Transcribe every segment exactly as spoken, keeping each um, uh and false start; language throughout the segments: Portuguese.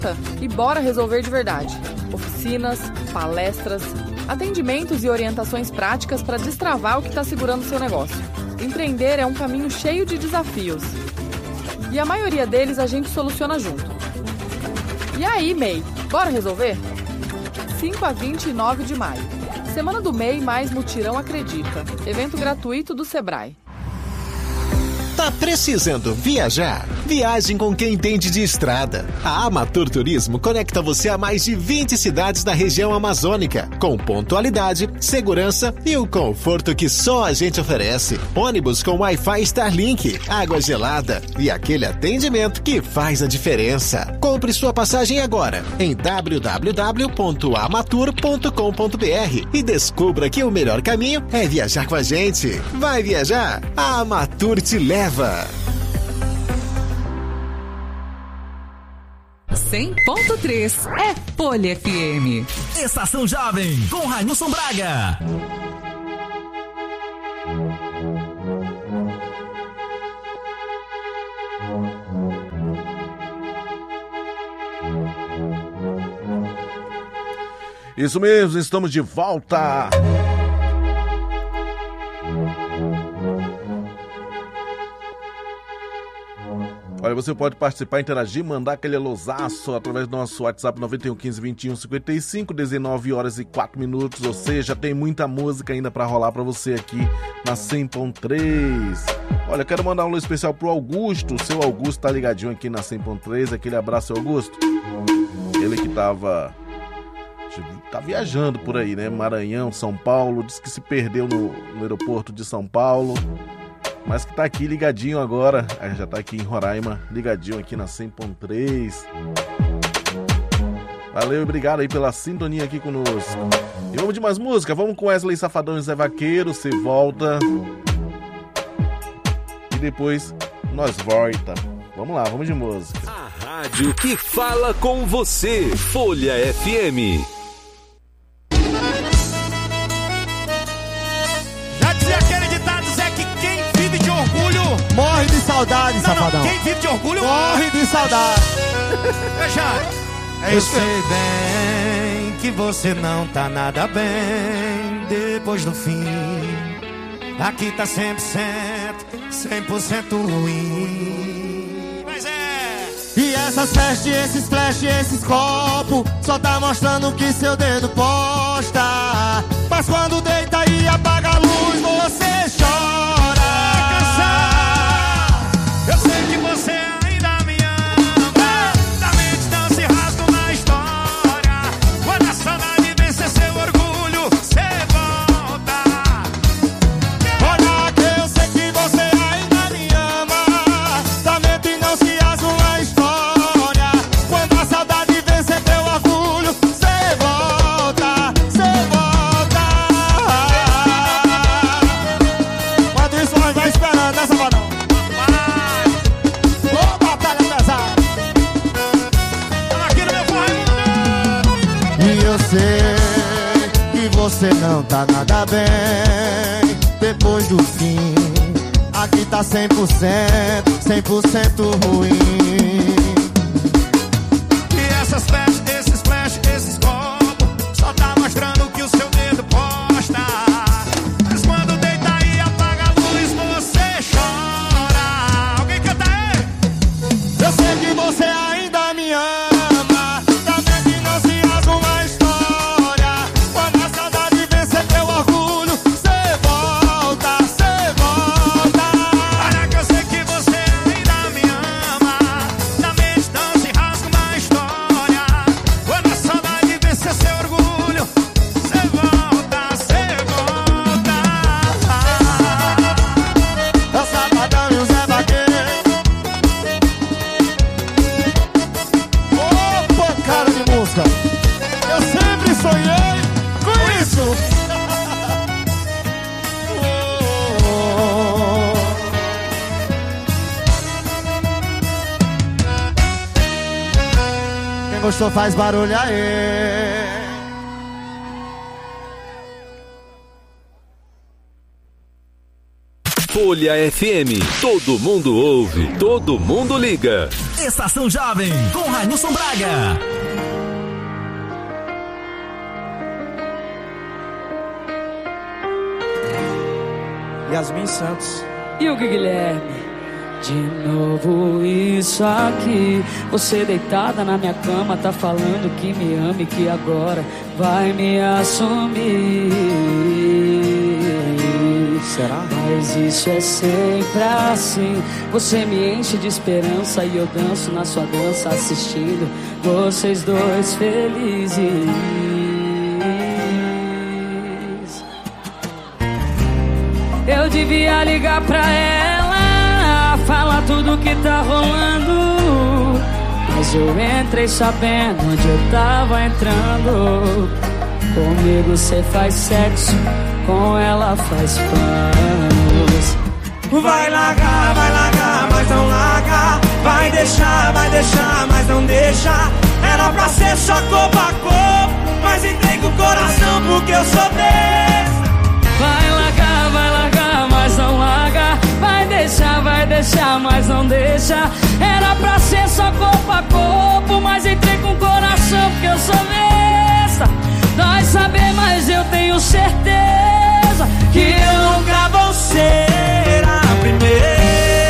E bora resolver de verdade. Oficinas, palestras, atendimentos e orientações práticas para destravar o que está segurando o seu negócio. Empreender é um caminho cheio de desafios. E a maioria deles a gente soluciona junto. E aí, M E I, bora resolver? cinco a vinte e nove de maio. Semana do M E I mais Mutirão Acredita. Evento gratuito do Sebrae. Tá precisando viajar? Viagem com quem entende de estrada. A Amatur Turismo conecta você a mais de vinte cidades da região amazônica, com pontualidade, segurança e o conforto que só a gente oferece. Ônibus com Wi-Fi Starlink, água gelada e aquele atendimento que faz a diferença. Compre sua passagem agora em w w w ponto amatur ponto com ponto b r e descubra que o melhor caminho é viajar com a gente. Vai viajar? A Amatur te leva. cem ponto três é Folha F M. Estação Jovem com Railson Braga. Isso mesmo, estamos de volta. Olha, você pode participar, interagir, mandar aquele alôzaço através do nosso WhatsApp nove um um cinco dois um cinco cinco, dezenove horas e quatro minutos, ou seja, tem muita música ainda pra rolar pra você aqui na cem ponto três. Olha, quero mandar um alô especial pro Augusto, o seu Augusto tá ligadinho aqui na cem ponto três, aquele abraço, Augusto. Ele que tava, tá viajando por aí, né, Maranhão, São Paulo, disse que se perdeu no, no aeroporto de São Paulo, mas que tá aqui ligadinho agora, já tá aqui em Roraima, ligadinho aqui na cem ponto três. Valeu, obrigado aí pela sintonia aqui conosco. E vamos de mais música, vamos com Wesley Safadão e Zé Vaqueiro, Você Volta. E depois nós volta. Vamos lá, vamos de música. A rádio que fala com você, Folha F M. Morre de saudade, não, Safadão. Não, quem vive de orgulho morre de saudade. Fecha. É isso. Eu sei bem que você não tá nada bem depois do fim. Aqui tá cem por cento, cem por cento ruim. Mas é. E essas festas, esses flash, esses copos só tá mostrando que seu dedo posta. Mas quando deita e apaga a luz, você chora. Eu sei que você ainda me ama. Da mente não se rasga uma história. Quando a saudade vencer seu orgulho, você volta. Olha que eu sei que você ainda me ama. Da mente não se rasga uma história. Quando a saudade vencer teu orgulho, você volta, você volta. Quando isso nós vai esperando, né, Safadão? Eu sei que você não tá nada bem depois do fim. Aqui tá cem por cento, cem por cento ruim. E essas flash, esses flash, esses copos só tá mostrando que o seu dedo posta. Mas quando deita e apaga a luz, você chora. Alguém canta aí? Eu sei que você ainda me ama. Gostou, faz barulho aí. Folha F M. Todo mundo ouve, todo mundo liga. Estação Jovem, com Railson Braga. Yasmin Santos. E o Guilherme? De novo isso aqui. Você deitada na minha cama, tá falando que me ama e que agora vai me assumir. Será? Mas isso é sempre assim. Você me enche de esperança e eu danço na sua dança, assistindo vocês dois felizes. Eu devia ligar pra ela, falar tudo que tá rolando, mas eu entrei sabendo onde eu tava entrando. Comigo cê faz sexo, com ela faz planos. Vai largar, vai largar, mas não larga. Vai deixar, vai deixar, mas não deixa. Era pra ser só corpo a corpo, mas entrega o coração porque eu sou desse. Vai largar, vai largar, mas não larga. Vai deixar, vai deixar, mas não deixa. Era pra ser só corpo a corpo, mas entrei com o coração porque eu sou besta. Dói saber, mas eu tenho certeza que eu nunca vou ser a primeira.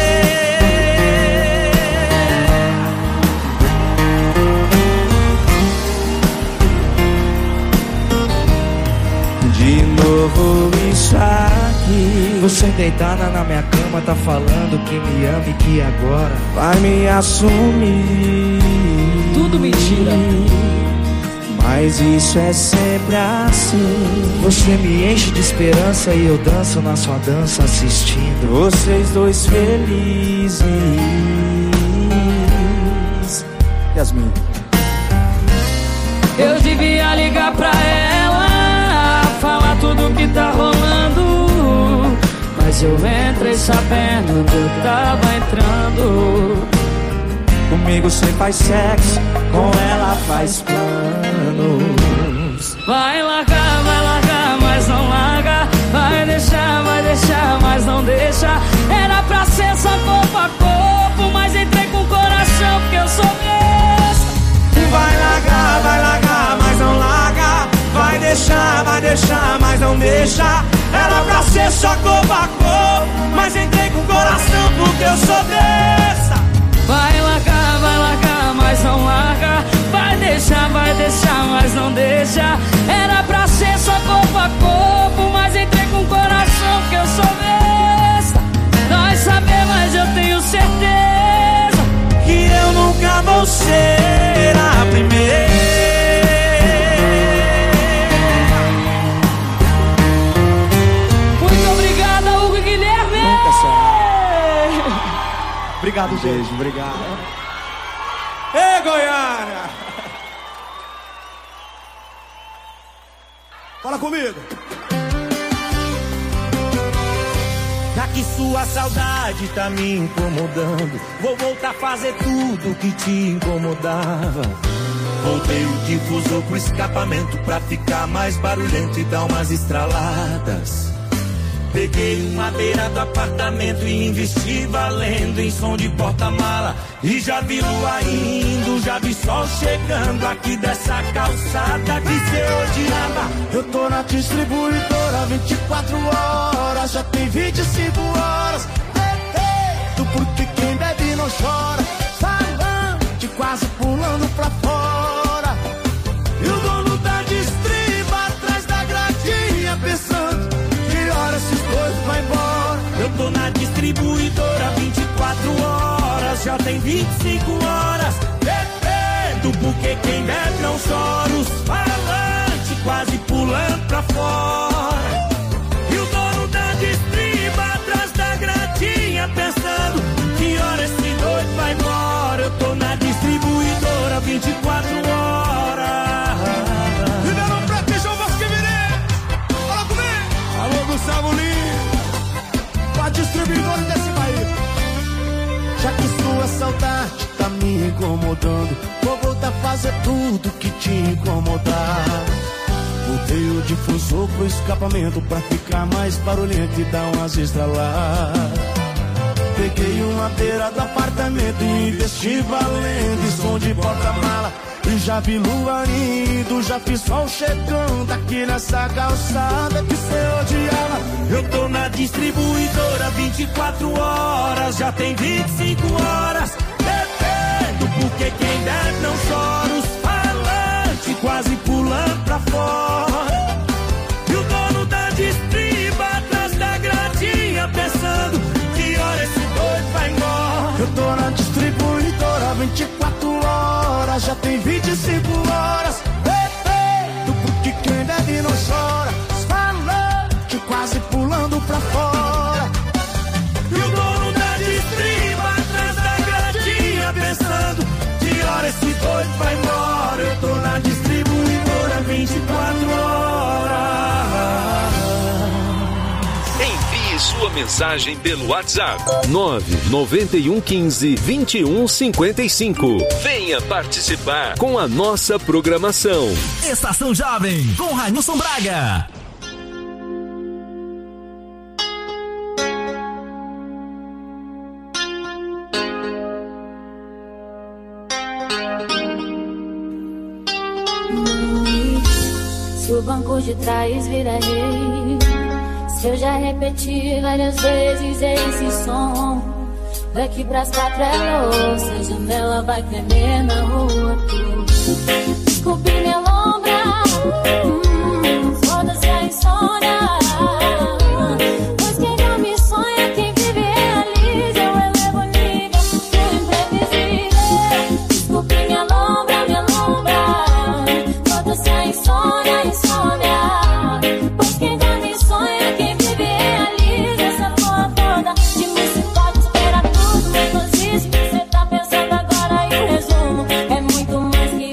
De novo isso aqui. Você deitada na minha cama, tá falando que me ama e que agora vai me assumir. Tudo mentira. Mas isso é sempre assim. Você me enche de esperança e eu danço na sua dança, assistindo vocês dois felizes. Yasmin. Eu devia ligar pra ela, falar tudo que tá rolando, mas eu entrei sabendo onde eu tava entrando. Comigo cê faz sexo, com ela faz planos. Vai largar, vai largar, mas não larga. Vai deixar, vai deixar, mas não deixa. Era pra ser só corpo a corpo, mas entrei com o coração porque eu sou besta. Vai largar, vai largar, mas não larga. Vai deixar, vai deixar, mas não deixa. Era pra ser só corpo a corpo, mas entrei com o coração porque eu sou besta. Vai largar, vai largar, mas não larga. Vai deixar, vai deixar, mas não deixa. Era pra ser só corpo a corpo, mas entrei com o coração porque eu sou besta. Dói saber, mas eu tenho certeza que eu nunca vou ser a primeira. Muito obrigada, Hugo e Guilherme. Nunca será. Obrigado, beijo, obrigado. Ei, Goiânia! Fala comigo! Já que sua saudade tá me incomodando, vou voltar a fazer tudo que te incomodava. Voltei o difusor pro escapamento pra ficar mais barulhento e dar umas estraladas. Peguei uma beira do apartamento e investi valendo em som de porta-mala. E já vi lua indo, já vi sol chegando aqui dessa calçada que cê odiava. Eu tô na distribuidora vinte e quatro horas, já tem vinte e cinco horas. Ei, ei, do porque quem bebe não chora, falante quase pulando pra fora. E o dono da distriba atrás da gradinha pensando esses dois vai embora. Eu tô na distribuidora vinte e quatro horas, já tem vinte e cinco horas. Bebendo porque quem bebe não chora. Os falantes quase pulando pra fora. E o dono da distriba atrás da gradinha pensando que hora esse doido vai embora. Eu tô na distribuidora vinte e quatro horas. Ribeirão Preto e João Vasco Mineiro. Fala comigo. Alô, Gustavo Lima, a distribuidora desse país. Já que sua saudade tá me incomodando, vou voltar a fazer tudo que te incomodava. Botei o difusor pro escapamento pra ficar mais barulhento e dar umas estraladas. Peguei uma beira do apartamento e investi valendo em som de porta-mala. E já vi lua indo, já fiz sol chegando aqui nessa calçada que cê odiava. Eu tô na distribuidora vinte e quatro horas, já tem vinte e cinco horas. Bebendo, porque quem deve não chora. Os falantes quase pulando pra fora. E o dono da distriba atrás da gradinha pensando: que hora esse doido vai embora? Eu tô na distribuidora vinte e quatro horas, já tem vinte e cinco horas. Bebendo, porque quem deve não chora. Os falantes quase pulando pra fora. E o dono da distriba atrás da gradinha pensando: que hora esse doido vai embora? Eu tô na distribuidora vinte e quatro horas. Envie sua mensagem pelo WhatsApp nove nove um um cinco, vinte e um cinquenta e cinco. Venha participar com a nossa programação. Estação Jovem com Railson Braga. Se o banco de trás vira rei, se eu já repeti várias vezes esse som, daqui pras quatro é louça, a janela vai tremer na rua. Desculpe minha lombra, hum, foda-se a insônia. Pois quem dorme sonha, quem vive realiza. Eu elevo o nível do imprevisível. Desculpe minha lombra, minha lombra, foda-se a insônia, insônia. Pois quem dorme sonha, quem vive realiza. Essa porra toda de mim se pode esperar tudo, mas não existe. Cê tá pensando agora e o resumo é muito mais que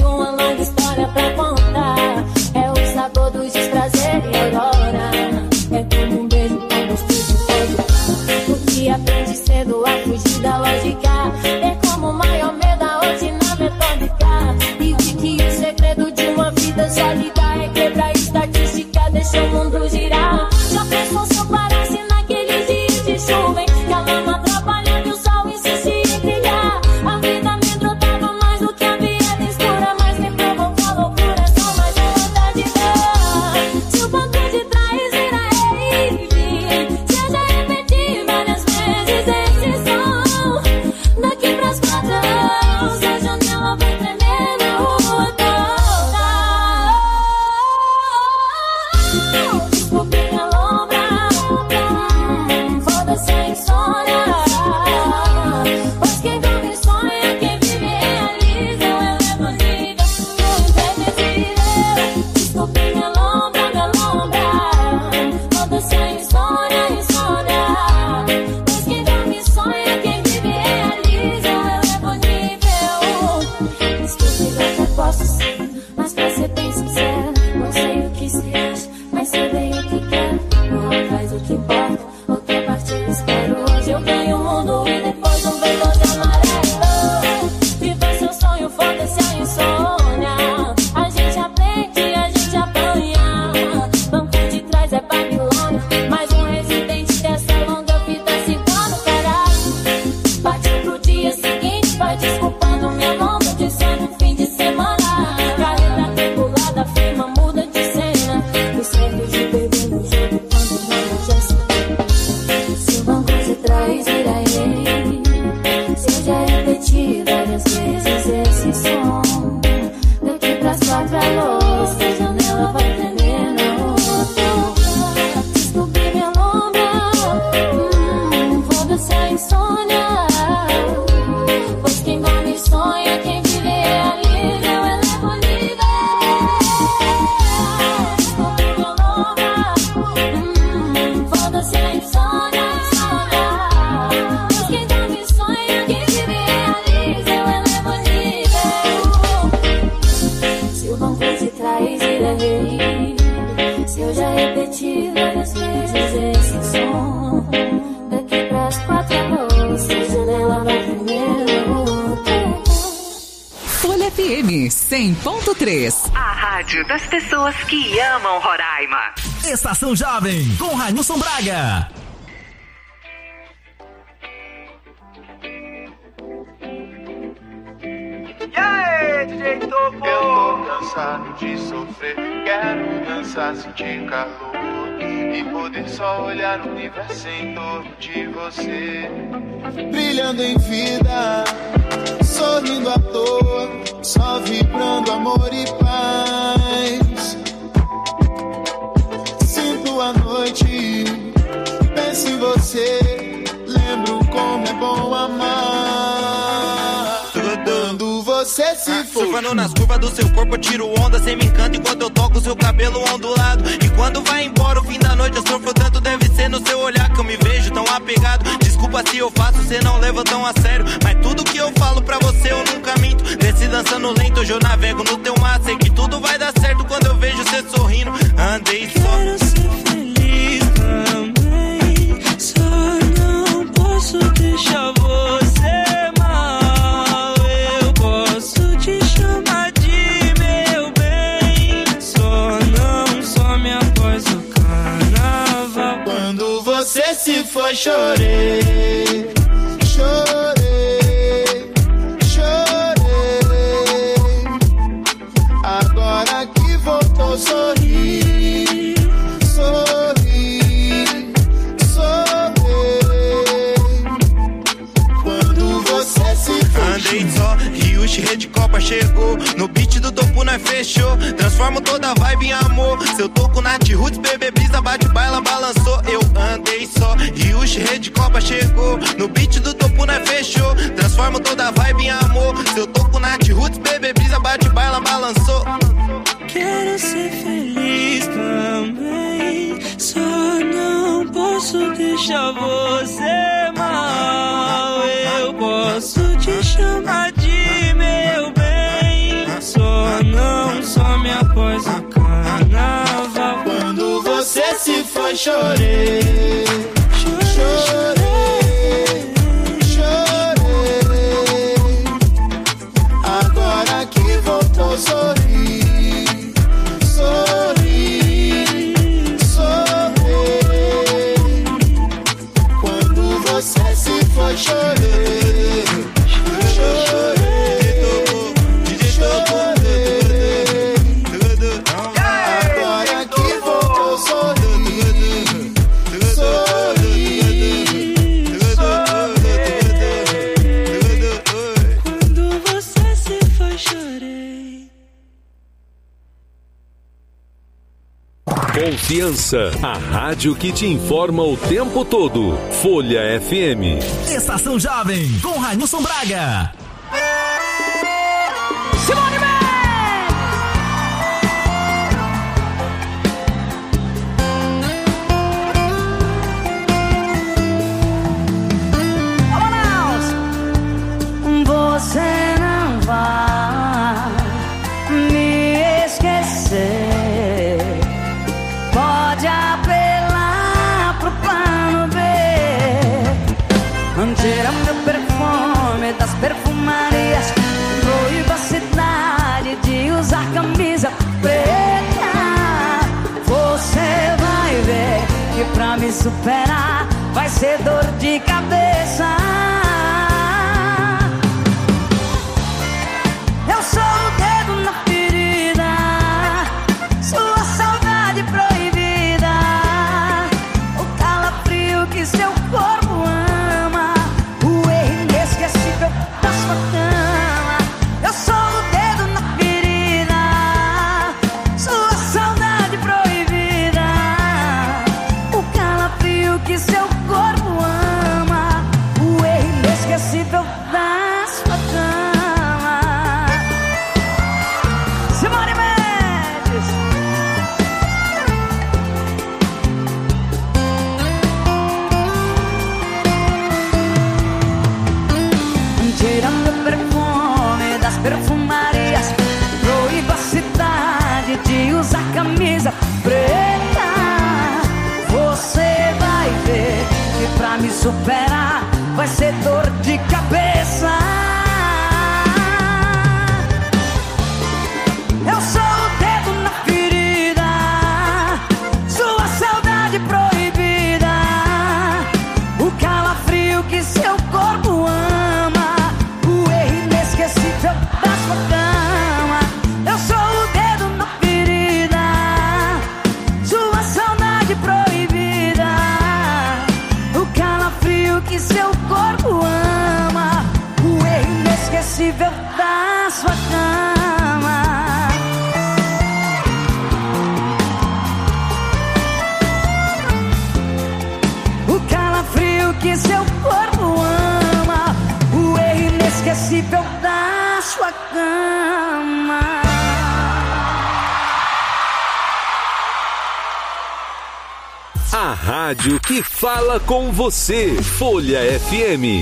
ponto três. A rádio das pessoas que amam Roraima. Estação Jovem, com Railson Braga. E aí, D J Topo? Eu tô cansado de sofrer, quero dançar, sentir calor e poder só olhar o universo em torno de você. Brilhando em vida, sorrindo à toa, só vibrando amor e paz. Sinto a noite, penso em você, lembro como é bom amar. Quando você se for, surfando nas curvas do seu corpo, eu tiro onda, cê me encanta enquanto eu toco o seu cabelo ondulado. E quando vai embora o fim da noite, eu sofro tanto, deve ser no seu olhar que eu me vejo tão apegado. Desculpa se eu faço, cê não leva tão a sério, mas tudo que eu falo pra você eu nunca minto. Desce dançando lento, hoje eu navego no teu mar, sei que tudo vai dar certo quando eu vejo cê sorrindo. Andei só, quero ser feliz também, só não posso deixar você mal. Eu posso te chamar de meu bem, só não some após o carnaval. Quando você se foi, chorei, chorei, chorei. Agora que voltou, sorri, sorri, sorri. Quando você se foi, andei só, Ryushi, Rede Copa chegou. No beat do topo nós fechou. Transformo toda a vibe em amor. Seu toco Nath Roots, bebê brisa, bate, baila, balançou. Eu andei só, Ryushi, Rede Copa chegou. No beat do topo nós fechou. Transformo toda a vibe em amor. Seu toco Nath Roots, bebê brisa, bate, baila, balançou. Quero ser feliz também, só não posso deixar você mal. Eu posso te chamar de meu bem, só não some após o carnaval. quando você se foi, chorei, chorei, chorei. Agora que voltou, sorri, sorri, sorri. Quando você se foi, chorei, chorei, chorei. Agora que voltou, sorri, sorri, sorri. Quando você se foi, chorei. Confiança, a rádio que te informa o tempo todo. Folha F M. Estação Jovem, com Railson Braga. Simone Mendes! Você não vai me esquecer. Pode apelar pro plano B. Tira meu perfume das perfumarias. Proíba a cidade de usar camisa preta. Você vai ver que pra me superar vai ser dor de cabeça. Eu sou o dedo na ferida, sua saudade proibida, o calafrio que seu corpo ama, o erro inesquecível da sua cama. Eu sou o dedo na ferida, sua saudade proibida, o calafrio que seu corpo ama, o erro inesquecível da sua cama. Simone Mendes. Tira meu perfume das perfumarias. Proíba a cidade de usar camisa preta. Você vai ver que pra me superar vai ser dor de cabeça. rádio que fala com você. Folha F M.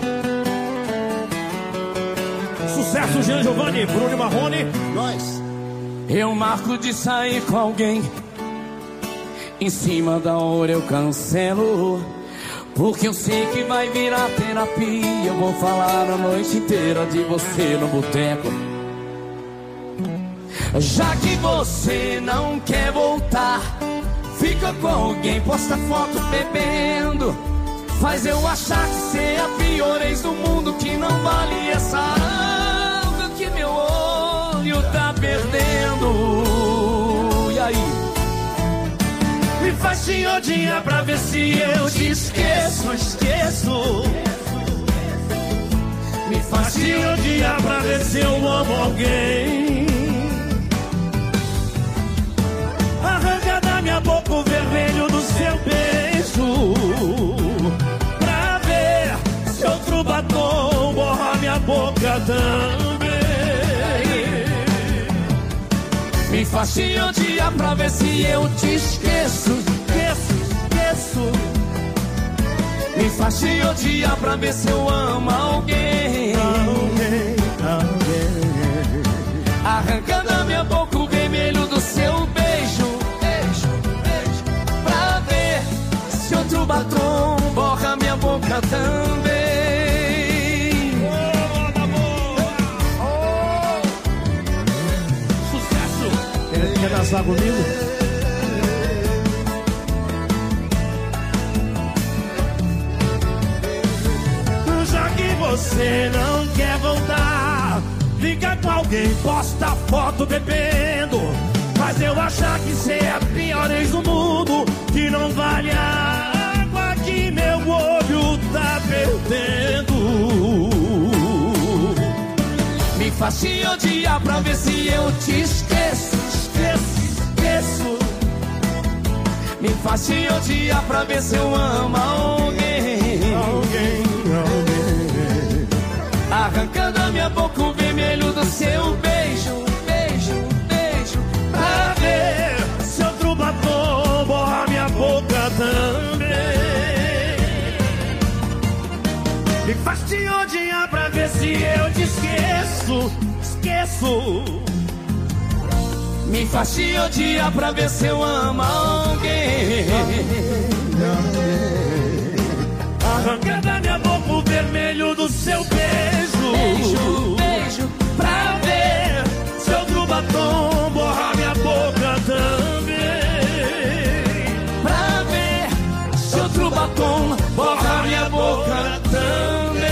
Sucesso, Jean Giovanni, Bruno Marrone, nós. Eu marco de sair com alguém, em cima da hora eu cancelo, porque eu sei que vai virar terapia. Eu vou falar a noite inteira de você no boteco. Já que você não quer voltar, fica com alguém, posta foto bebendo, faz eu achar que cê é a pior ex do mundo, que não vale essa água que meu olho tá perdendo. E aí? Me faz te odiar pra ver se eu te esqueço, esqueço. Me faz te odiar pra ver se eu amo alguém. Arranca da minha boca o vermelho do seu beijo, pra ver se outro batom borra minha boca também. Me faz te odiar pra ver se eu te esqueço, esqueço, esqueço. Me faz te odiar pra ver se eu amo alguém, alguém, alguém. Arranca da minha boca o vermelho do seu beijo, beijo, beijo, pra ver se outro batom borra minha boca também. Quer dançar comigo? Já que você não quer voltar, fica com alguém, posta foto bebendo, faz eu achar que cê é a pior ex do mundo, que não vale a água que meu olho tá perdendo. Me faz te odiar pra ver se eu te esqueço, esqueço, esqueço. Me faz te odiar pra ver se eu amo alguém, alguém, alguém. Arranca da minha boca o vermelho do seu beijo, beijo, beijo, pra ver se outro batom borra minha boca também. Me faz te odiar pra ver se eu te esqueço, esqueço. Me faz te odiar pra ver se eu amo alguém. Arranca da minha boca o vermelho do seu beijo, beijo, beijo, pra ver se outro batom borra minha boca também. Pra ver se outro batom borra minha boca também.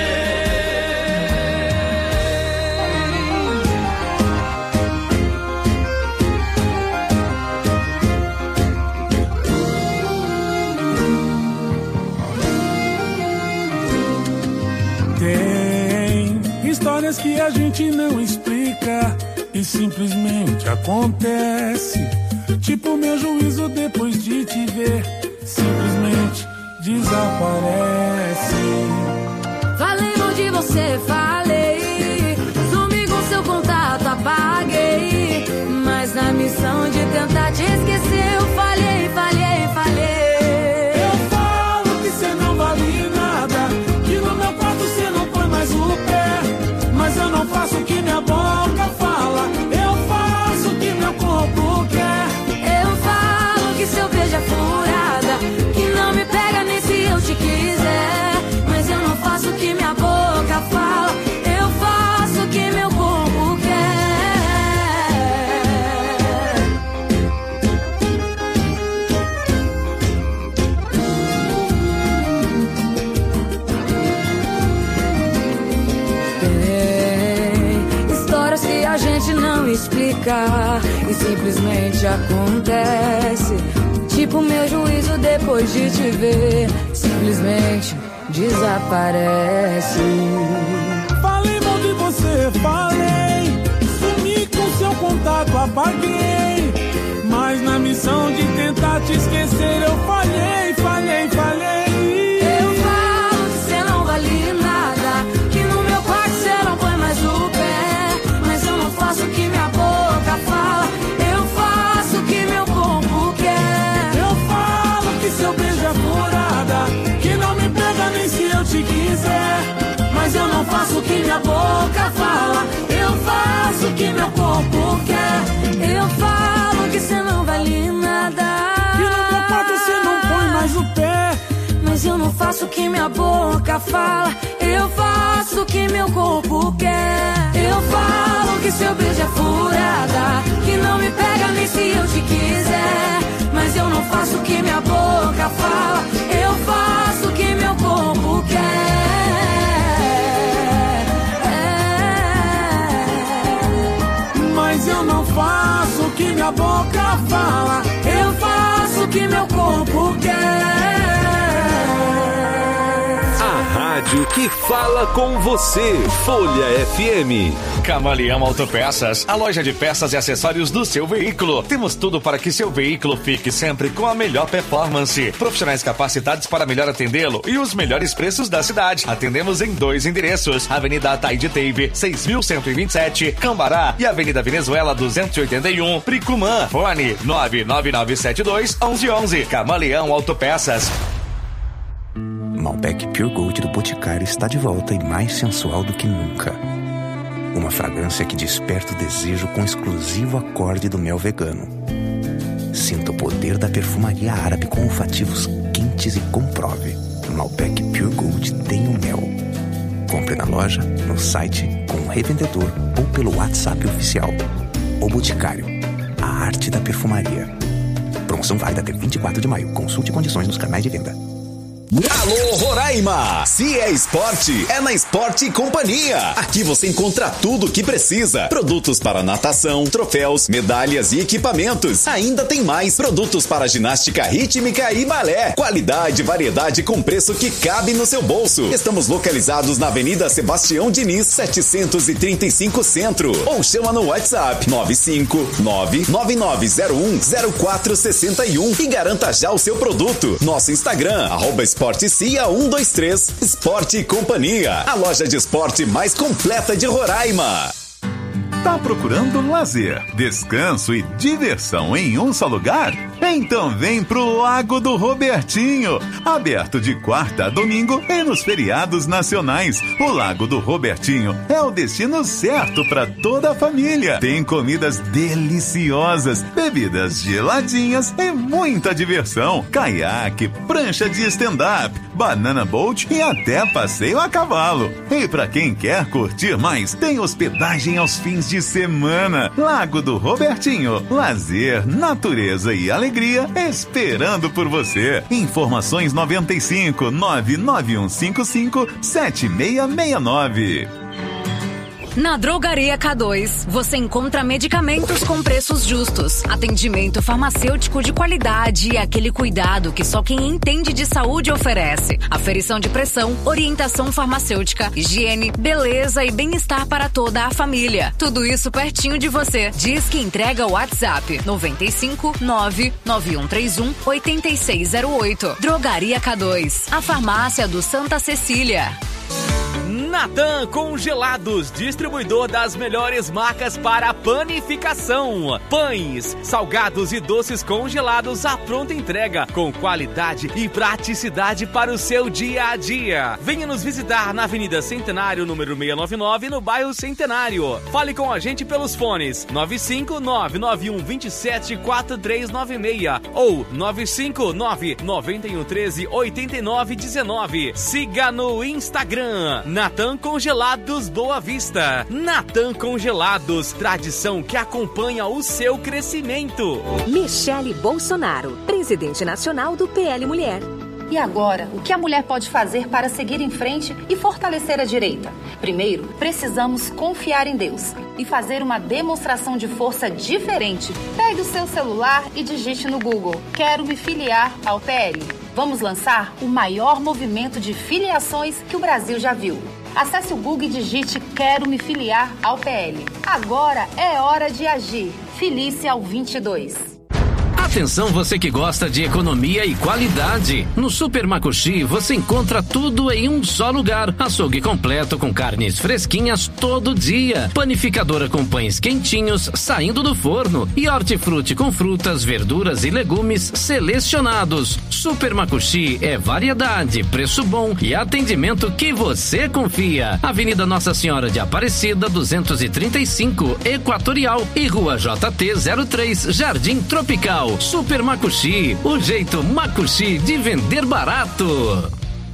Histórias que a gente não explica e simplesmente acontece. Tipo meu juízo depois de te ver, simplesmente desaparece. Falei mal de você, falei. Sumi com seu contato, apaguei. Mas na missão de tentar te esquecer, eu falhei, falhei, falhei. Eu falo que cê não vale nada, que no meu quarto cê não põe mais o pé. Mas eu não faço o que minha boca fala, eu faço o que meu corpo quer. Eu falo que seu beijo é furada, que não me pega nem se eu te quiser. Mas eu não faço o que minha boca fala, eu faço o que meu corpo quer. A gente não explica e simplesmente acontece. Tipo meu juízo depois de te ver, simplesmente desaparece. Falei mal de você, falei. Sumi com seu contato, apaguei. Mas na missão de tentar te esquecer, eu falhei, falhei, falhei. Eu falo que cê não vale nada, que no meu quarto cê não põe mais o pé. Faço o que minha boca fala, eu faço o que meu corpo quer. Eu falo que cê não faço o que minha boca fala, eu faço o que meu corpo quer. Eu falo que seu beijo é furada, que não me pega nem se eu te quiser. Mas eu não faço o que minha boca fala, eu faço o que meu corpo quer. É. Mas eu não faço o que minha boca fala, eu faço o que meu corpo quer. Rádio que fala com você, Folha F M. Camaleão Autopeças, a loja de peças e acessórios do seu veículo. Temos tudo para que seu veículo fique sempre com a melhor performance. Profissionais capacitados para melhor atendê-lo e os melhores preços da cidade. Atendemos em dois endereços: Avenida Ataíde Teibe, seis mil cento e vinte e sete, Cambará, e Avenida Venezuela duzentos e oitenta e um, Pricumã. Fone nove nove nove sete dois, um um um um. Camaleão Autopeças. Malbec Pure Gold do Boticário está de volta e mais sensual do que nunca. Uma fragrância que desperta o desejo com o exclusivo acorde do mel vegano. Sinta o poder da perfumaria árabe com olfativos quentes e comprove. Malbec Pure Gold tem o mel. Compre na loja, no site, com o revendedor ou pelo WhatsApp oficial. O Boticário, a arte da perfumaria. Promoção válida até vinte e quatro de maio. Consulte condições nos canais de venda. Alô Roraima, se é esporte, é na Esporte Companhia. Aqui você encontra tudo o que precisa: produtos para natação, troféus, medalhas e equipamentos. Ainda tem mais: produtos para ginástica rítmica e balé. Qualidade e variedade com preço que cabe no seu bolso. Estamos localizados na Avenida Sebastião Diniz, setecentos e trinta e cinco Centro. Ou chama no WhatsApp nove cinco nove nove nove zero um zero quatro seis um e garanta já o seu produto. Nosso Instagram, arroba Esporte Cia um dois três. Esporte Companhia, a loja de esporte mais completa de Roraima. Tá procurando lazer, descanso e diversão em um só lugar? Então vem pro Lago do Robertinho, aberto de quarta a domingo e nos feriados nacionais. O Lago do Robertinho é o destino certo para toda a família. Tem comidas deliciosas, bebidas geladinhas e muita diversão. Caiaque, prancha de stand-up, banana boat e até passeio a cavalo. E para quem quer curtir mais, tem hospedagem aos fins de semana. Lago do Robertinho, lazer, natureza e alegria esperando por você. Informações noventa e cinco, nove nove um cinco cinco, sete seis seis nove. Na Drogaria K dois, você encontra medicamentos com preços justos, atendimento farmacêutico de qualidade e aquele cuidado que só quem entende de saúde oferece. Aferição de pressão, orientação farmacêutica, higiene, beleza e bem-estar para toda a família. Tudo isso pertinho de você. Diz que entrega o WhatsApp noventa e cinco, nove nove um três um, oito seis zero oito. Drogaria K dois, a farmácia do Santa Cecília. Natan Congelados, distribuidor das melhores marcas para panificação. Pães, salgados e doces congelados à pronta entrega, com qualidade e praticidade para o seu dia a dia. Venha nos visitar na Avenida Centenário, número seiscentos e noventa e nove, no bairro Centenário. Fale com a gente pelos fones nove cinco nove nove um dois sete quatro três nove seis ou nove cinco nove nove um um três oito nove um nove. Siga no Instagram, Natan Congelados Boa Vista. Natan Congelados, tradição que acompanha o seu crescimento. Michele Bolsonaro, presidente nacional do P L Mulher. E agora, o que a mulher pode fazer para seguir em frente e fortalecer a direita? Primeiro, precisamos confiar em Deus e fazer uma demonstração de força diferente. Pegue o seu celular e digite no Google: quero me filiar ao P L. Vamos lançar o maior movimento de filiações que o Brasil já viu. Acesse o Google e digite quero me filiar ao P L. Agora é hora de agir. Filie-se ao vinte e dois. Atenção você que gosta de economia e qualidade. No Super Macuxi você encontra tudo em um só lugar. Açougue completo com carnes fresquinhas todo dia. Panificadora com pães quentinhos saindo do forno. E hortifruti com frutas, verduras e legumes selecionados. Super Macuxi é variedade, preço bom e atendimento que você confia. Avenida Nossa Senhora de Aparecida, duzentos e trinta e cinco, Equatorial e Rua J T zero três, Jardim Tropical. Super Macuxi, o jeito Macuxi de vender barato.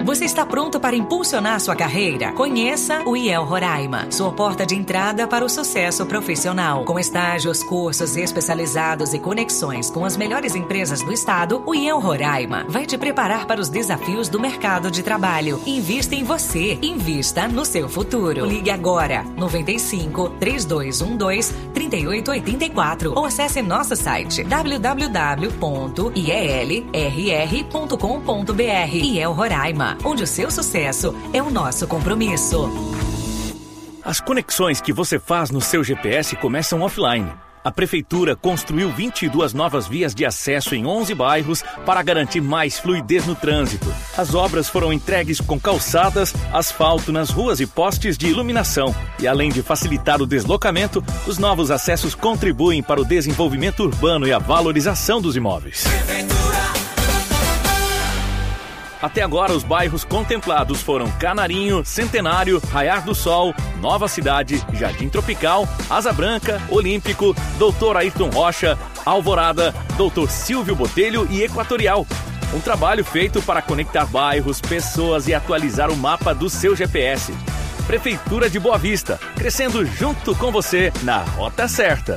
Você está pronto para impulsionar sua carreira? Conheça o I E L Roraima, sua porta de entrada para o sucesso profissional. Com estágios, cursos especializados e conexões com as melhores empresas do estado, o I E L Roraima vai te preparar para os desafios do mercado de trabalho. Invista em você, invista no seu futuro. Ligue agora, noventa e cinco, trinta e dois doze, trinta e oito oitenta e quatro ou acesse nosso site w w w ponto i e l r r ponto com ponto b r. I E L Roraima, onde o seu sucesso é o nosso compromisso. As conexões que você faz no seu G P S começam offline. A Prefeitura construiu vinte e duas novas vias de acesso em onze bairros para garantir mais fluidez no trânsito. As obras foram entregues com calçadas, asfalto nas ruas e postes de iluminação. E além de facilitar o deslocamento, os novos acessos contribuem para o desenvolvimento urbano e a valorização dos imóveis. Até agora, os bairros contemplados foram Canarinho, Centenário, Raiar do Sol, Nova Cidade, Jardim Tropical, Asa Branca, Olímpico, doutor Ayrton Rocha, Alvorada, doutor Silvio Botelho e Equatorial. Um trabalho feito para conectar bairros, pessoas e atualizar o mapa do seu G P S. Prefeitura de Boa Vista, crescendo junto com você na rota certa.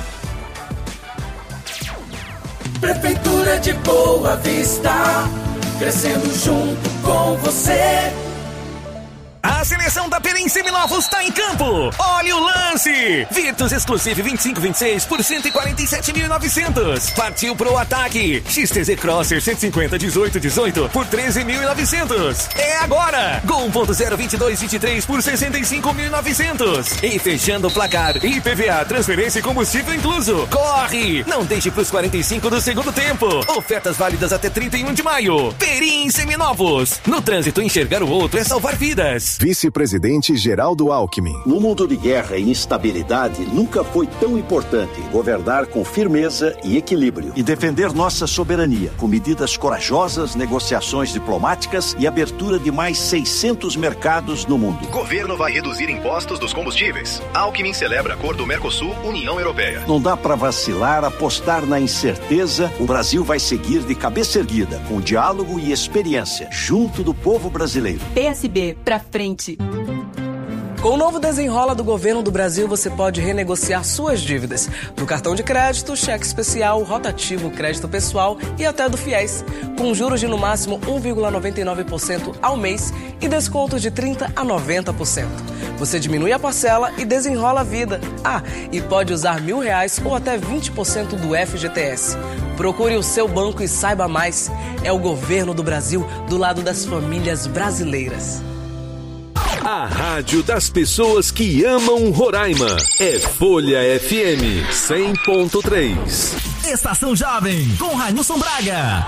Prefeitura de Boa Vista, crescendo junto com você. A seleção da Perim Seminovos está em campo. Olha o lance. Virtus Exclusive vinte e cinco vinte e seis por cento e quarenta e sete mil e novecentos. Partiu pro ataque. X T Z Crosser cento e cinquenta dezoito dezoito por treze mil e novecentos. É agora. Gol um ponto zero vinte e dois vinte e três por sessenta e cinco mil e novecentos. E fechando o placar, I P V A, transferência e combustível incluso. Corre. Não deixe pros quarenta e cinco do segundo tempo. Ofertas válidas até trinta e um de maio. Perim Seminovos. No trânsito, enxergar o outro é salvar vidas. Vice-presidente Geraldo Alckmin. No mundo de guerra e instabilidade, nunca foi tão importante governar com firmeza e equilíbrio e defender nossa soberania com medidas corajosas, negociações diplomáticas e abertura de mais seiscentos mercados no mundo. Governo vai reduzir impostos dos combustíveis. Alckmin celebra acordo Mercosul-União Europeia. Não dá para vacilar, apostar na incerteza. O Brasil vai seguir de cabeça erguida, com diálogo e experiência, junto do povo brasileiro. P S B, pra frente. Com o novo Desenrola do Governo do Brasil, você pode renegociar suas dívidas do cartão de crédito, cheque especial, rotativo, crédito pessoal e até do FIES, com juros de no máximo um vírgula noventa e nove por cento ao mês e descontos de trinta por cento a noventa por cento. Você diminui a parcela e desenrola a vida. Ah, e pode usar mil reais ou até vinte por cento do F G T S. Procure o seu banco e saiba mais. É o Governo do Brasil do lado das famílias brasileiras. A rádio das pessoas que amam Roraima é Folha F M cem ponto três. Estação Jovem com Railson Braga.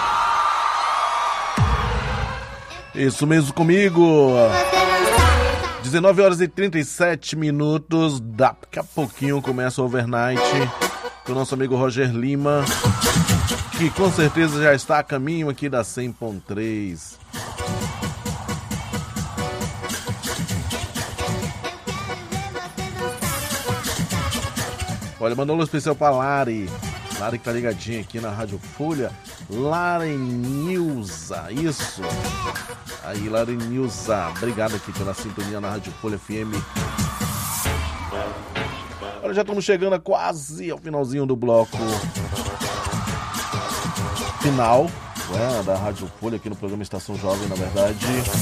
Isso mesmo comigo. dezenove horas e trinta e sete minutos. Daqui a pouquinho começa o overnight com o nosso amigo Roger Lima, que com certeza já está a caminho aqui da cem ponto três. Olha, mandou um especial pra Lari. Lari que tá ligadinha aqui na Rádio Folha. Lari Nilza, isso. Aí, Lari Nilza, obrigado aqui pela sintonia na Rádio Folha F M. Olha, já estamos chegando a quase ao finalzinho do bloco final, né, da Rádio Folha aqui no programa Estação Jovem, na verdade.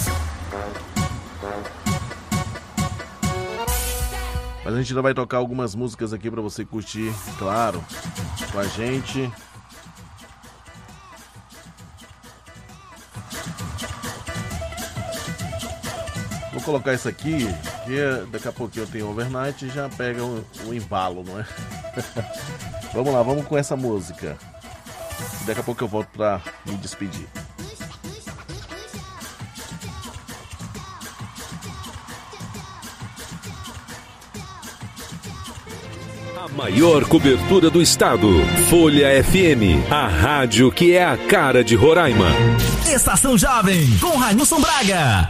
Mas a gente ainda vai tocar algumas músicas aqui pra você curtir, claro, com a gente. Vou colocar isso aqui, que daqui a pouquinho eu tenho overnight e já pega o, o embalo, não é? Vamos lá, vamos com essa música. Daqui a pouco eu volto pra me despedir. A maior cobertura do estado. Folha F M, a rádio que é a cara de Roraima. Estação Jovem com Railson Braga.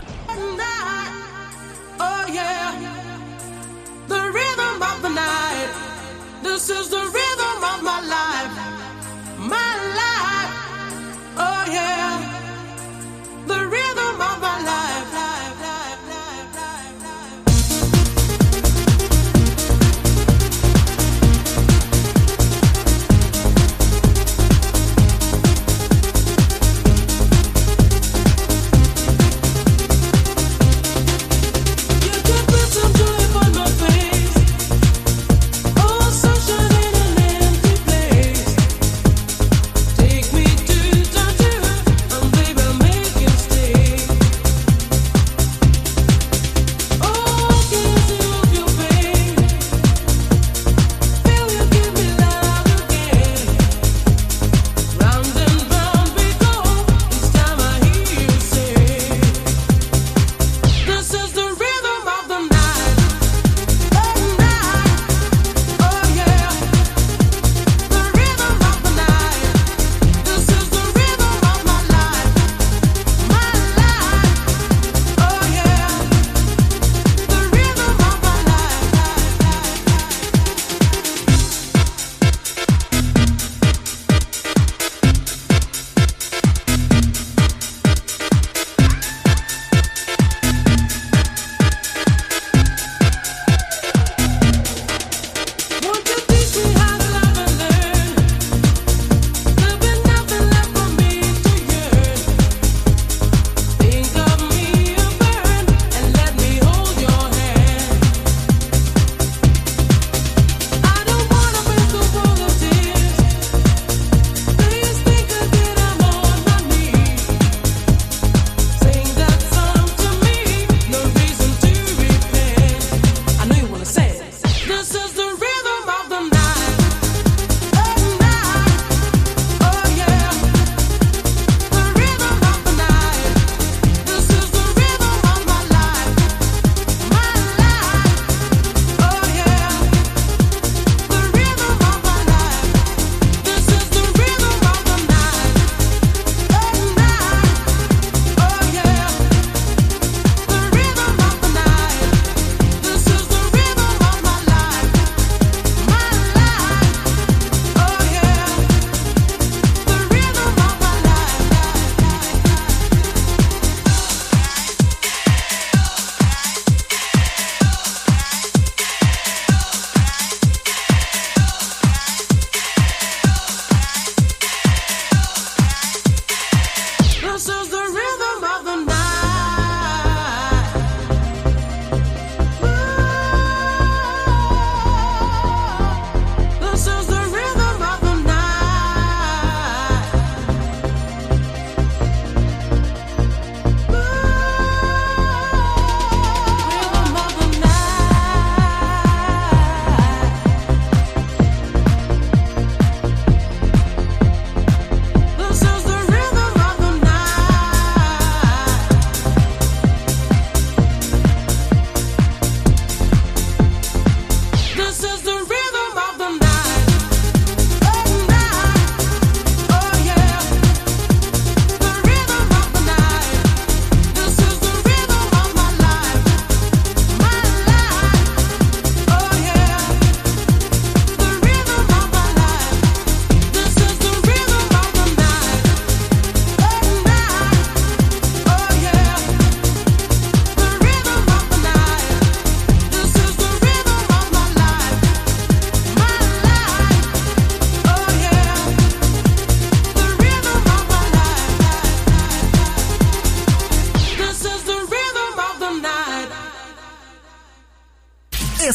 Oh yeah, the rhythm of the night. This is the rhythm of my life, my life. Oh yeah, the rhythm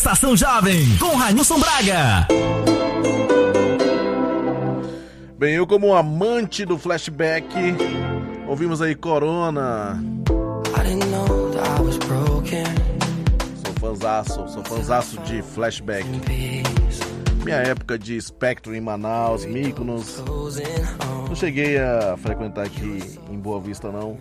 Estação Jovem, com Railson Braga. Bem, eu como amante do flashback, ouvimos aí Corona. Sou fãzaço, sou fãzaço de flashback. Minha época de Spectrum em Manaus, Mykonos. Não cheguei a frequentar aqui em Boa Vista, não.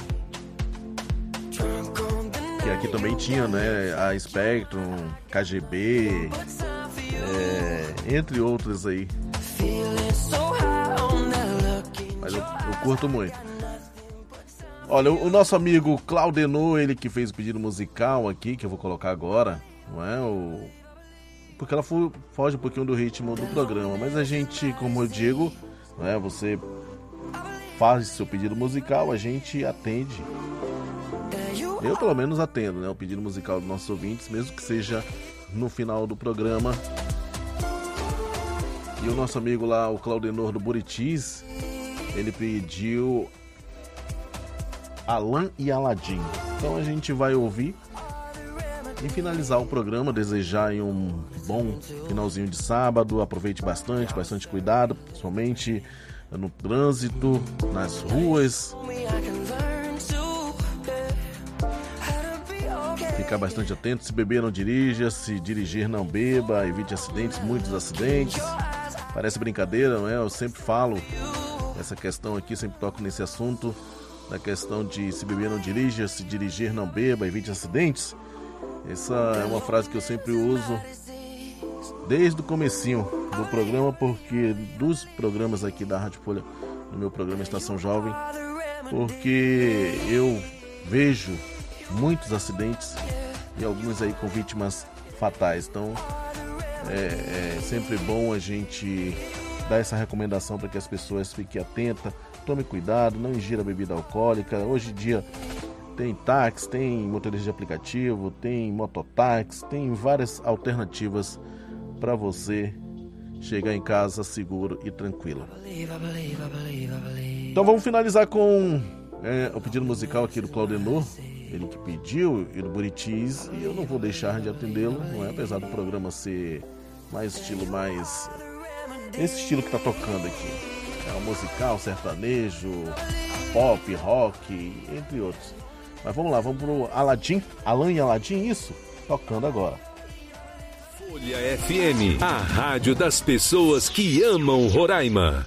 Que aqui também tinha, né, a Spectrum, K G B, é, entre outras aí. Mas eu, eu curto muito. Olha, o, o nosso amigo Claudenor, ele que fez o pedido musical aqui, que eu vou colocar agora, não é? O, porque ela fu, foge um pouquinho do ritmo do programa, mas a gente, como eu digo, não é? Você faz seu pedido musical, a gente atende. Eu pelo menos atendo, né? O pedido musical dos nossos ouvintes, mesmo que seja no final do programa. E o nosso amigo lá, o Claudenor do Buritis, ele pediu Alan e Aladim. Então a gente vai ouvir e finalizar o programa, desejar aí um bom finalzinho de sábado. Aproveite bastante, bastante cuidado, principalmente no trânsito, nas ruas. Ficar bastante atento, se beber não dirija, se dirigir não beba, evite acidentes, muitos acidentes. Parece brincadeira, não é? Eu sempre falo essa questão aqui, sempre toco nesse assunto, da questão de se beber não dirija, se dirigir não beba, evite acidentes. Essa é uma frase que eu sempre uso desde o comecinho do programa, porque dos programas aqui da Rádio Folha, no meu programa Estação Jovem, porque eu vejo muitos acidentes e alguns aí com vítimas fatais. Então é, é sempre bom a gente dar essa recomendação para que as pessoas fiquem atentas, tome cuidado, não ingira bebida alcoólica. Hoje em dia tem táxi, tem motorista de aplicativo, tem mototáxi, tem várias alternativas para você chegar em casa seguro e tranquilo. Então vamos finalizar com é, o pedido musical aqui do Claudenor, ele que pediu, e do Buritis, e eu não vou deixar de atendê-lo, não é? Apesar do programa ser mais estilo, mais esse estilo que tá tocando aqui, é um musical, sertanejo, pop, rock, entre outros. Mas vamos lá, vamos pro Aladim, Alan e Aladim, isso, tocando agora. Folha F M, a rádio das pessoas que amam Roraima.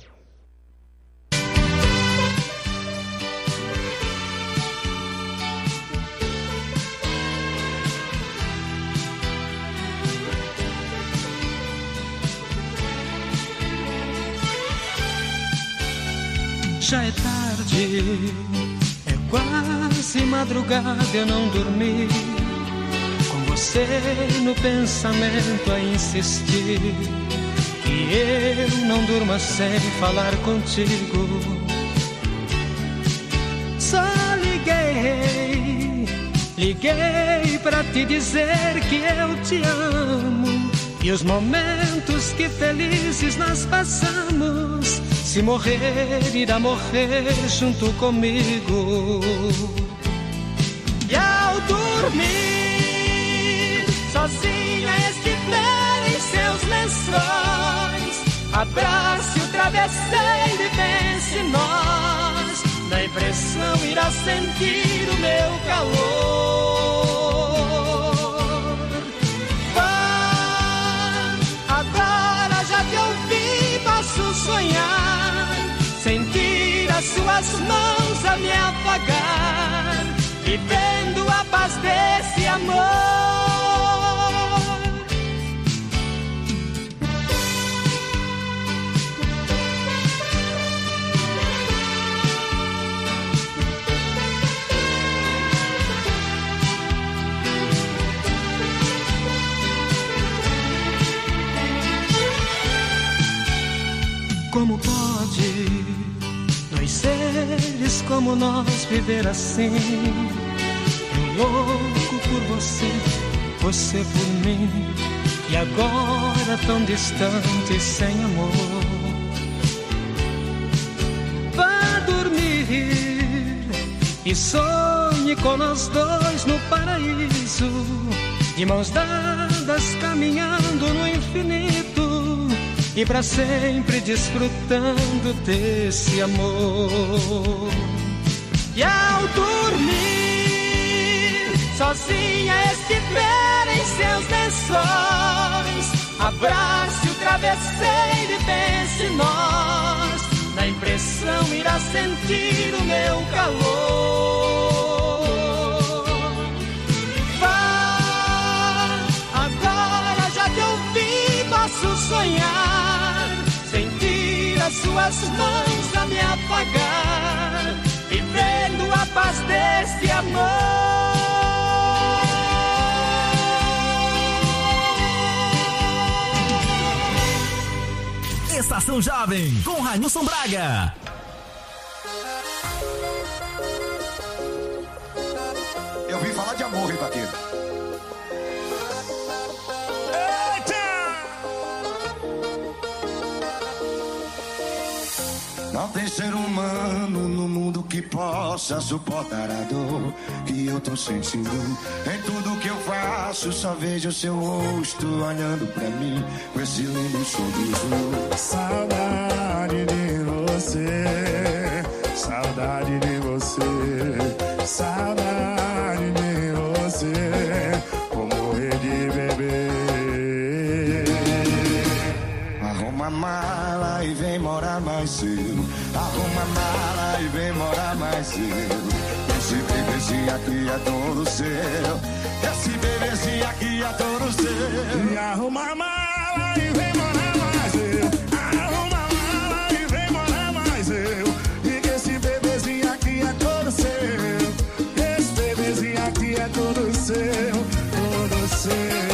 Já é tarde, é quase madrugada, eu não dormi, com você no pensamento a insistir, e eu não durmo sem falar contigo. Só liguei, liguei pra te dizer que eu te amo, e os momentos que felizes nós passamos, se morrer, irá morrer junto comigo. E ao dormir, sozinha estiver em seus lençóis, abrace o travesseiro e pense nós, na impressão irá sentir o meu calor. Vá, agora já te ouvi, posso sonhar, sentir as suas mãos a me afagar, vivendo a paz desse amor. Como pode dois seres como nós viver assim? Eu louco por você, você por mim, e agora tão distante, sem amor. Vá dormir e sonhe com nós dois no paraíso, de mãos dadas caminhando no infinito e para sempre desfrutando desse amor. E ao dormir, sozinha estiver em seus lençóis, abrace o travesseiro e pense em nós. Na impressão irá sentir o meu calor. Vá, agora já te ouvi, posso sonhar, sentir as suas mãos a me afagar, vivendo a paz deste amor. Estação Jovem, com Railson Braga. Eu vim falar de amor, hein, Vaqueiro? Não tem ser humano no mundo que possa suportar a dor que eu tô sentindo. Em tudo que eu faço, só vejo o seu rosto olhando pra mim com esse lindo sorriso. Saudade de você, saudade de você, saudade de você, vou morrer de beber. Arruma a mala e vem morar mais eu. Arruma a mala e vem morar mais eu. Esse bebezinho aqui é todo seu. Esse bebezinho aqui é todo seu. E arruma a mala e vem morar mais eu. Arruma a mala e vem morar mais eu. E que esse bebezinho aqui é todo seu. Esse bebezinho aqui é todo seu. Todo seu.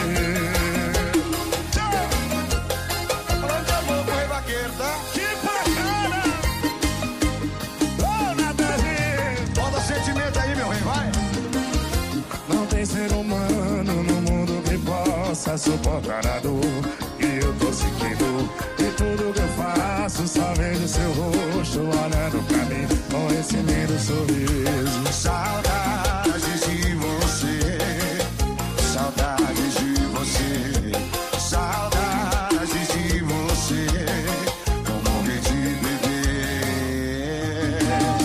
Ser humano no mundo que possa suportar a dor que eu tô sentindo. E tudo que eu faço, só vejo seu rosto olhando pra mim com esse lindo sorriso. Saudades de você, saudades de você, saudades de você, vou morrer de beber.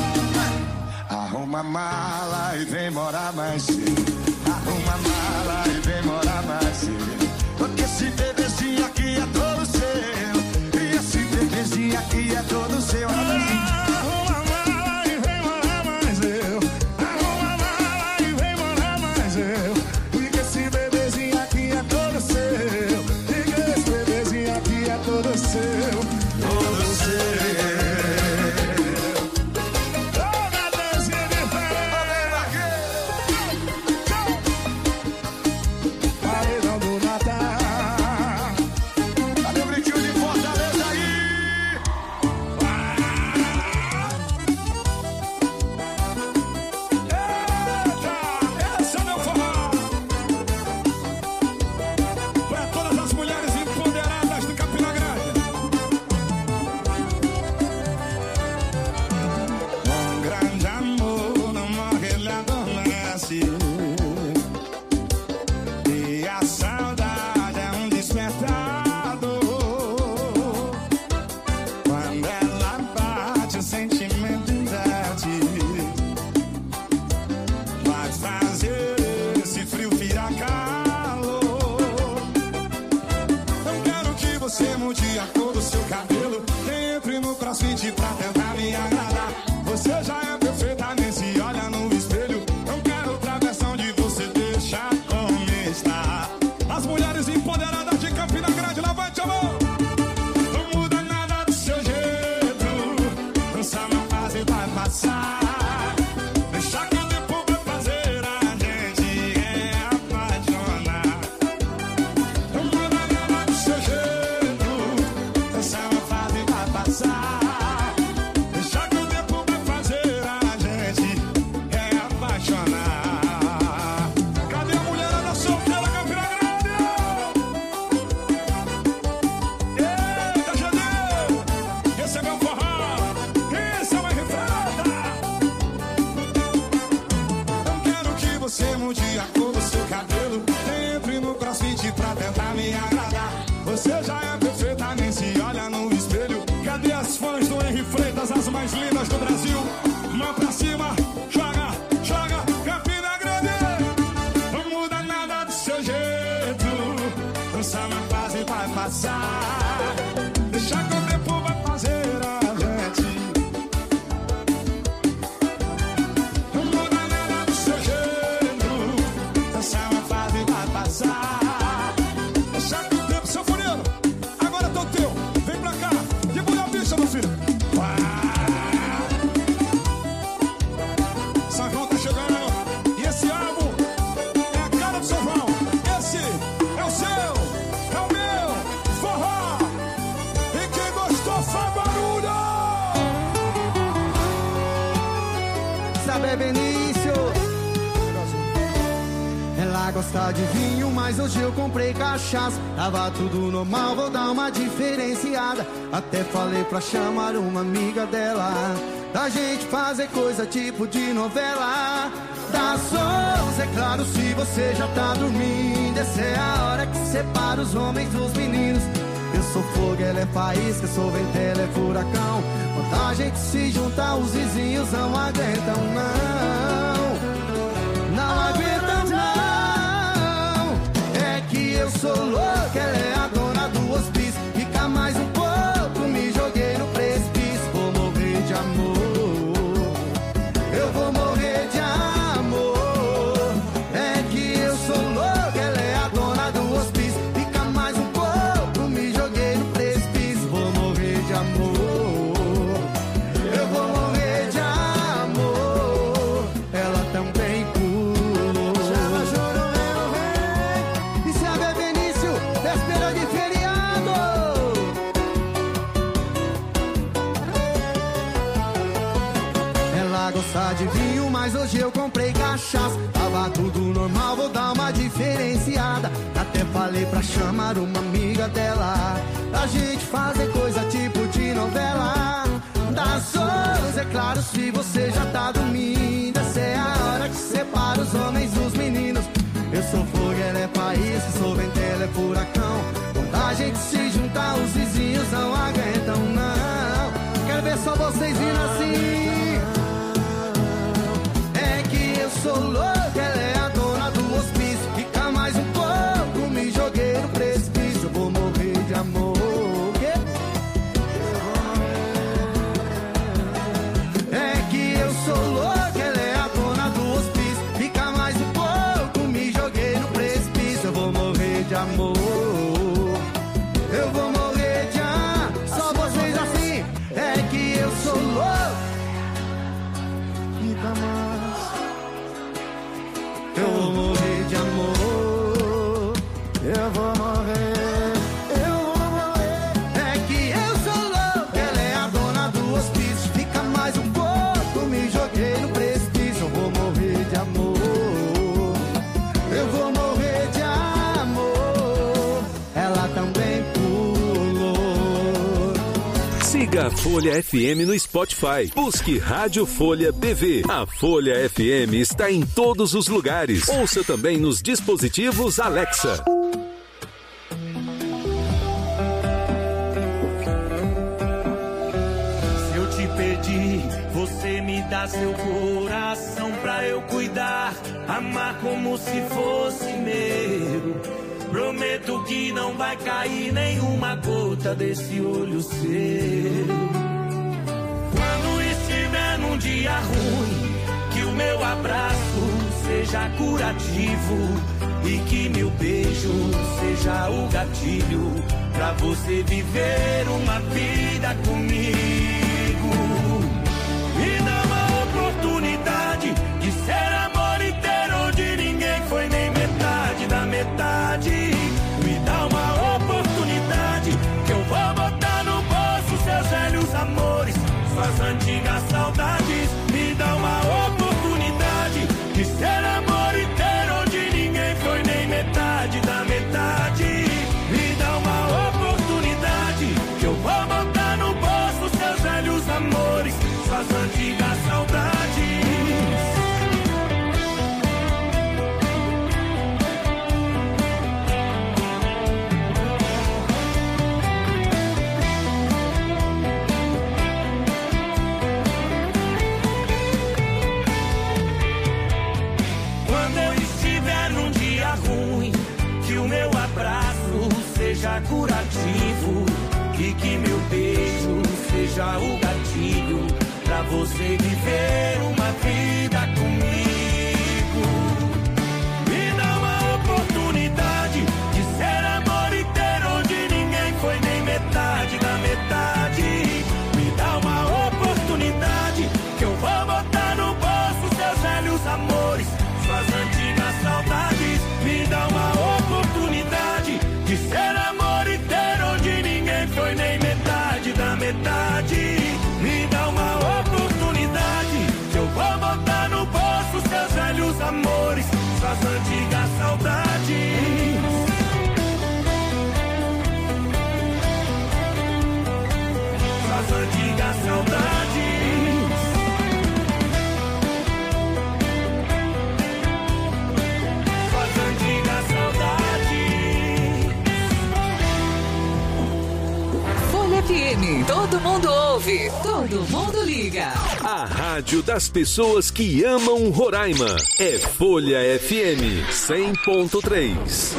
Arruma a mala e vem morar mais cedo. Arruma a mala e vem morar mais eu. Porque esse bebezinho aqui é todo seu. E esse bebezinho aqui é todo seu. Arruma a mala e vem morar mais eu. Arruma a mala e vem morar mais eu. Porque esse bebezinho aqui é todo seu. E esse bebezinho aqui é todo seu. Todo seu. Deixa gosta de vinho, mas hoje eu comprei cachaça. Tava tudo normal, vou dar uma diferenciada. Até falei pra chamar uma amiga dela, da gente fazer coisa tipo de novela. Das onze, é claro, se você já tá dormindo. Essa é a hora que separa os homens dos meninos. Eu sou fogo, ela é faísca, sou vento, ela é furacão. Quando a gente se junta, os vizinhos não aguentam, não. Não aguentam, não. É que eu sou louco, ela é a dona do hospício. Fica mais um pouco, me joguei no precipício. Vou morrer de amor, eu vou morrer de amor. É que eu sou louco, ela é a dona do hospício. Fica mais um pouco, me joguei no precipício. Vou morrer de amor, eu vou morrer de amor. Ela também pulou. Chama, chorou, eu rei. E se a Bebenício, véspera de feriado. Ela gosta de vinho, mas hoje eu comprei cachaça. Tava tudo normal, vou dar uma diferenciada. Até falei pra chamar uma amiga dela, pra gente fazer coisa tipo de novela. Das horas, é claro, se você já tá dormindo. Essa é a hora que separa os homens dos meninos. Eu sou fogo, ela é país, sou vento, ela é furacão. Quando a gente se juntar, os vizinhos não aguentam, não. Quero ver só vocês indo assim. É que eu sou louco, ela é a dona do hospício. Fica mais um pouco, me joguei no precipício. Eu vou morrer de amor. Quê? É que eu sou louco, ela é a dona do hospício. Fica mais um pouco, me joguei no precipício. Eu vou morrer de amor, eu vou morrer de amor. Só vocês assim. É que eu sou louco. Fica mais, eu vou morrer de amor, eu vou morrer, eu vou morrer. É que eu sou louco, ela é a dona do hospício. Fica mais um pouco, me joguei no precipício. Eu vou morrer de amor, eu vou morrer de amor. Ela também pulou. Siga a Folha F M no Spotify. Busque Rádio Folha B V. A Folha F M está em todos os lugares. Ouça também nos dispositivos Alexa. Se eu te pedir, você me dá seu coração pra eu cuidar, amar como se fosse meu. Prometo que não vai cair nenhuma gota desse olho seu. Quando estiver num dia ruim, que o meu abraço seja curativo e que meu beijo seja o gatilho pra você viver uma vida comigo. Me dá uma oportunidade de ser amor inteiro, onde ninguém foi nem metade da metade. Me dá uma oportunidade que eu vou botar no bolso seus velhos amores, suas antigas saudades. Me dá uma oportunidade de ser amor inteiro, onde ninguém foi nem metade da metade. Me dá uma oportunidade que eu vou botar no bolso seus velhos amores, suas antigas saudades. Seja curativo e que meu beijo seja o gatilho pra você viver uma vida comigo. Me dá uma oportunidade de ser amor inteiro, onde ninguém foi nem metade da metade. Me dá uma oportunidade que eu vou botar no bolso seus velhos amores, suas antigas saudades. Me dá uma oportunidade de ser amor inteiro, onde ninguém foi nem metade da metade. Me dá uma oportunidade que eu vou botar no bolso seus velhos amores, suas antigas saudades. F M. Todo mundo ouve, todo mundo liga. A rádio das pessoas que amam Roraima. É Folha F M cem ponto três.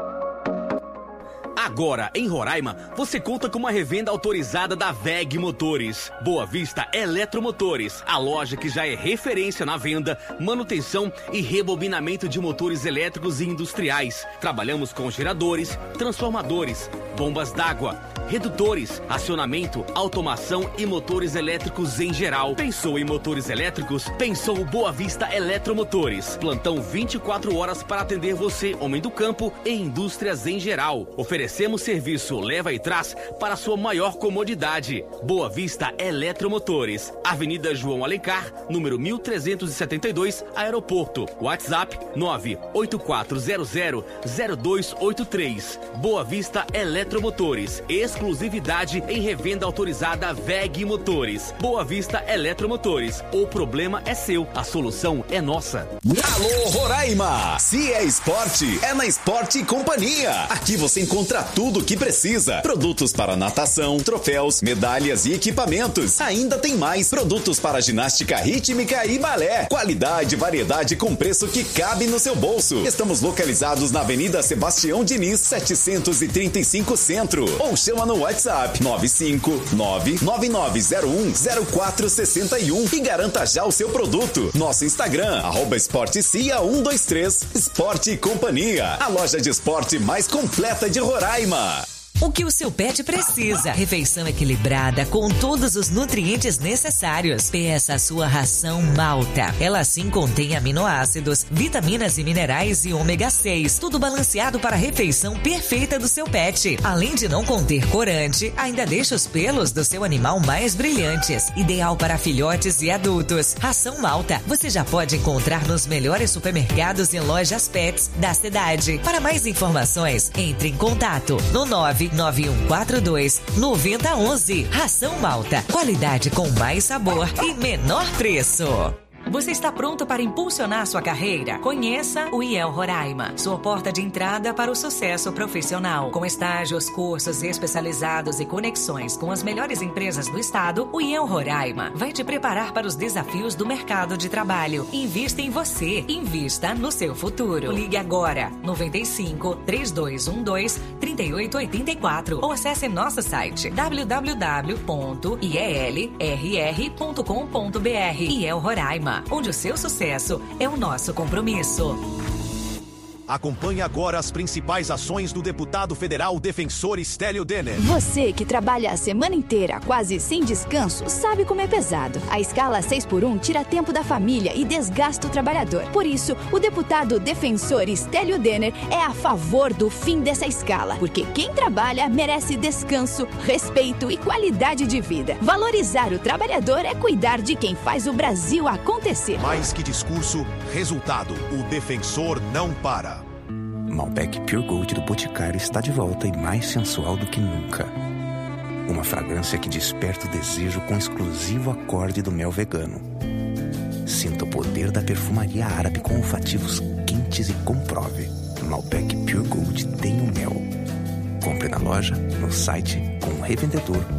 Agora, em Roraima, você conta com uma revenda autorizada da V E G Motores. Boa Vista Eletromotores, a loja que já é referência na venda, manutenção e rebobinamento de motores elétricos e industriais. Trabalhamos com geradores, transformadores, bombas d'água, redutores, acionamento, automação e motores elétricos em geral. Pensou em motores elétricos? Pensou Boa Vista Eletromotores. Plantão vinte e quatro horas para atender você, homem do campo e indústrias em geral. Oferecemos serviço leva e traz para sua maior comodidade. Boa Vista Eletromotores. Avenida João Alencar, número mil trezentos e setenta e dois, Aeroporto. WhatsApp nove oito quatro zero zero zero dois oito três. Boa Vista Eletromotores. Exclusividade em revenda autorizada V E G Motores. Boa Vista Eletromotores. O problema é seu, a solução é nossa. Alô Roraima! Se é esporte, é na Esporte Companhia. Aqui você encontra tudo o que precisa. Produtos para natação, troféus, medalhas e equipamentos. Ainda tem mais produtos para ginástica rítmica e balé. Qualidade e variedade com preço que cabe no seu bolso. Estamos localizados na Avenida Sebastião Diniz, setecentos e trinta e cinco Centro. Ou chama no WhatsApp nove cinco nove nove nove zero um zero quatro seis um e garanta já o seu produto. Nosso Instagram, arroba esportecia cento e vinte e três. Esporte Companhia, a loja de esporte mais completa de Roraima. O que o seu pet precisa. Refeição equilibrada com todos os nutrientes necessários. Peça a sua ração Malta. Ela sim contém aminoácidos, vitaminas e minerais e ômega seis. Tudo balanceado para a refeição perfeita do seu pet. Além de não conter corante, ainda deixa os pelos do seu animal mais brilhantes. Ideal para filhotes e adultos. Ração Malta você já pode encontrar nos melhores supermercados e lojas pets da cidade. Para mais informações, entre em contato no nove nove um quatro dois nove zero um um. Ração Malta. Qualidade com mais sabor e menor preço. Você está pronto para impulsionar sua carreira? Conheça o I E L Roraima, sua porta de entrada para o sucesso profissional. Com estágios, cursos especializados e conexões com as melhores empresas do estado, o I E L Roraima vai te preparar para os desafios do mercado de trabalho. Invista em você, invista no seu futuro. Ligue agora, noventa e cinco, três dois um dois, três oito oito quatro ou acesse nosso site w w w ponto i e l r r ponto com ponto b r. I E L Roraima, onde o seu sucesso é o nosso compromisso. Acompanhe agora as principais ações do deputado federal defensor Stélio Denner. Você que trabalha a semana inteira, quase sem descanso, sabe como é pesado. A escala seis por um tira tempo da família e desgasta o trabalhador. Por isso, o deputado defensor Stélio Denner é a favor do fim dessa escala, porque quem trabalha merece descanso, respeito e qualidade de vida. Valorizar o trabalhador é cuidar de quem faz o Brasil acontecer. Mais que discurso, resultado. O defensor não para. Malbec Pure Gold do Boticário está de volta e mais sensual do que nunca. Uma fragrância que desperta o desejo com o exclusivo acorde do mel vegano. Sinta o poder da perfumaria árabe com olfativos quentes e comprove. Malbec Pure Gold tem o mel. Compre na loja, no site, com o revendedor